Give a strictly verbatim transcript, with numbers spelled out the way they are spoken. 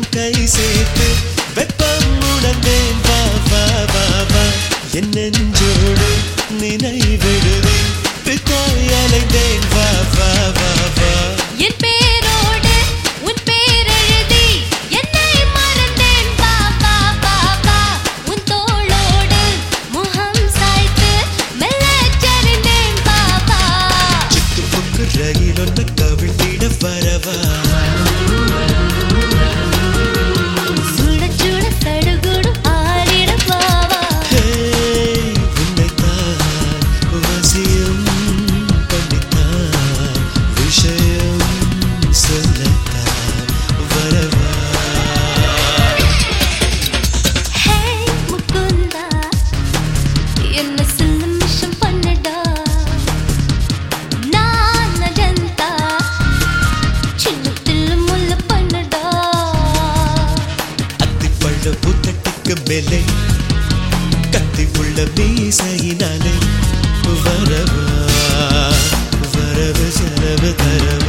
கை சேர்த்து வெப்பம் உணர்ந்தேன் வா வா வா வா என் நெஞ்சோடு நினைவெழுதி பித்தாய் அலைந்தேன் வா வா வா வா என் பேரோடு உன் பேரெழுதி என்னை மறந்தேன் வா வா வா வா உன் தோளோடு முகம் சாய்த்து மெல்லச் சரிந்தேன் வா வா சித்து புக்கு ரயில் ஒன்று கவிழ்த்திட வரவா சுட சுட சடுகுடு ஆடிட வா வா ஹே உன்னைத்தான் வசியம் பண்ணித்தான் விஷயம் சொல்லத்தான் வரவா ஹே முகுந்தா என்ன சின்ன மிஷம் பண்ணடா நான் அஜந்தா சின்னத்தில் முல்ல பண்ணடா அத்திப்பழ பூத்தட்டுக்கு மேலே கத்தி உள்ள மீசையினாலே வரவா வரவு செலவு தரவா